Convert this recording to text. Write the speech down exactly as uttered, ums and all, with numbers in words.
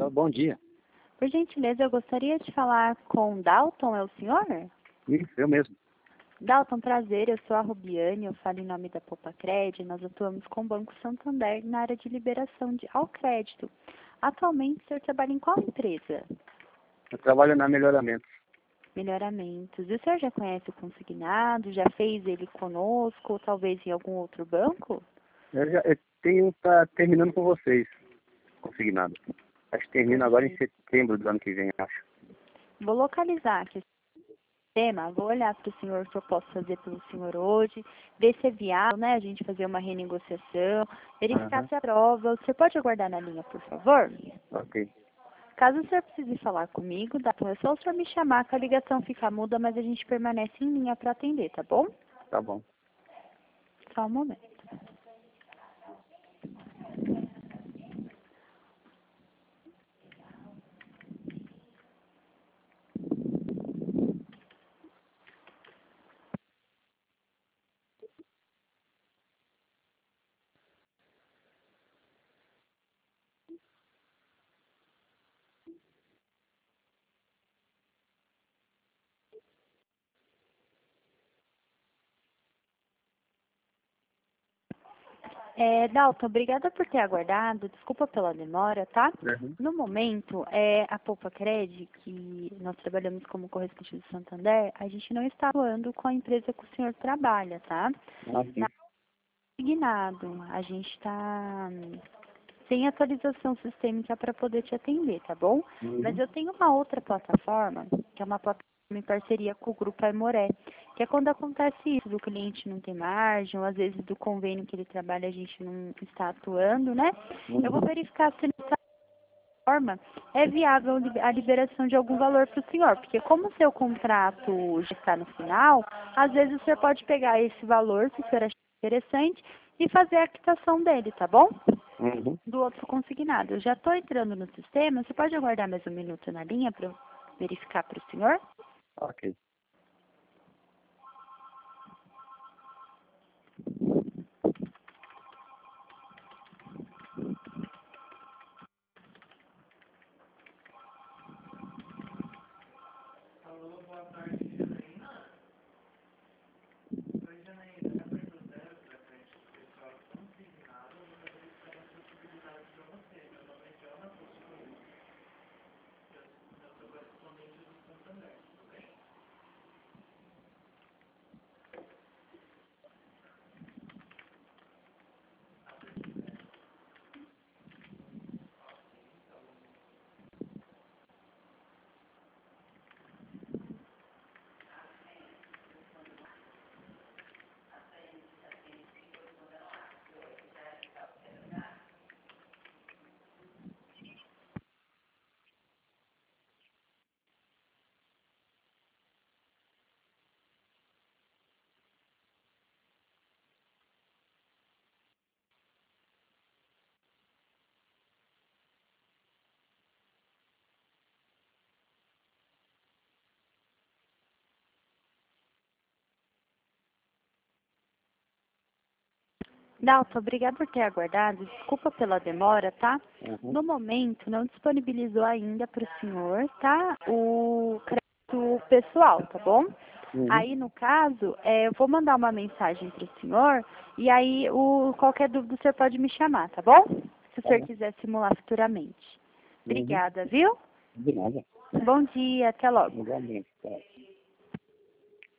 Então, bom dia. Por gentileza, eu gostaria de falar com Dalton, é o senhor? Isso, eu mesmo. Dalton, prazer, eu sou a Rubiane, eu falo em nome da Popacred, nós atuamos com o Banco Santander na área de liberação de, ao crédito. Atualmente, o senhor trabalha em qual empresa? Eu trabalho na Melhoramentos. Melhoramentos. E o senhor já conhece o consignado? Já fez ele conosco ou talvez em algum outro banco? Eu já eu tenho, tá terminando com vocês, consignado. Acho que termina agora em setembro do ano que vem, acho. Vou localizar aqui o sistema, vou olhar para o senhor o que eu posso fazer pelo senhor hoje, ver se é viável, né, a gente fazer uma renegociação, verificar Aham. se aprova. Você pode aguardar na linha, por favor? Ok, Caso o senhor precise falar comigo, dá, é só o senhor me chamar que a ligação fica muda, mas a gente permanece em linha para atender, tá bom? tá bom. Só um momento. É, Dalton, obrigada por ter aguardado, desculpa pela demora, tá? Uhum. No momento, é, a Popacred, que nós trabalhamos como correspondente do Santander, a gente não está atuando com a empresa que o senhor trabalha, tá? Ah, sim. Na Signado, a gente está hum, sem atualização sistêmica para poder te atender, tá bom? Mas Uhum. eu tenho uma outra plataforma, que é uma plataforma em parceria com o Grupo Aimoré, que é quando acontece isso, do cliente não tem margem, ou às vezes do convênio que ele trabalha a gente não está atuando, né? Eu vou Uhum. verificar se nessa forma é viável a liberação de algum valor para o senhor, porque como o seu contrato já está no final, às vezes o senhor pode pegar esse valor, se o senhor achar interessante, e fazer a quitação dele, tá bom? Uhum. Do outro consignado. Eu já estou entrando no sistema, você pode aguardar mais um minuto na linha para eu verificar para o senhor? Ok. Dalton, obrigada por ter aguardado. Desculpa pela demora, tá? Uhum. No momento, não disponibilizou ainda para o senhor, tá? O crédito pessoal, tá bom? Uhum. Aí, no caso, é, eu vou mandar uma mensagem para o senhor e aí, o, qualquer dúvida, o senhor pode me chamar, tá bom? Se o Tá senhor bom. quiser simular futuramente. Uhum. Obrigada, viu? De nada. Bom dia, até logo. Igualmente. Tá.